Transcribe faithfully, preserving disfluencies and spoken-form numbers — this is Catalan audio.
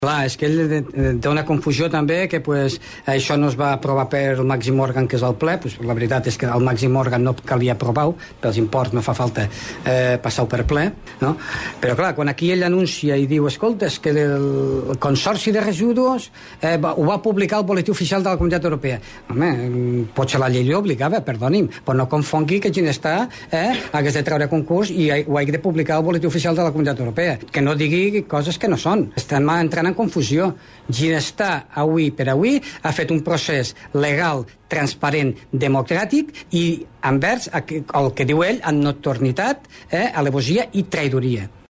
Clar, és que ell té una confusió també que pues, això no es va aprovar per el màxim òrgan que és el ple, pues, la veritat és que el màxim òrgan no calia aprovar-ho, pels imports no fa falta eh, passar-ho per ple, no? Però clar, quan aquí ell anuncia i diu, escolta, és que el Consorci de Residus eh, ho va publicar el boletí oficial de la Comunitat Europea. Home, potser la llei li obligava, perdoni'm, però no confongui que Ginestar eh, hagués de treure concurs i ho hagi de publicar el boletí oficial de la Comunitat Europea. Que no digui coses que no són. Estem entrant en confusió. Ginestar, avui per avui, ha fet un procés legal, transparent, democràtic i envers el que diu ell amb nocturnitat, eh, alevosia i traïdoria.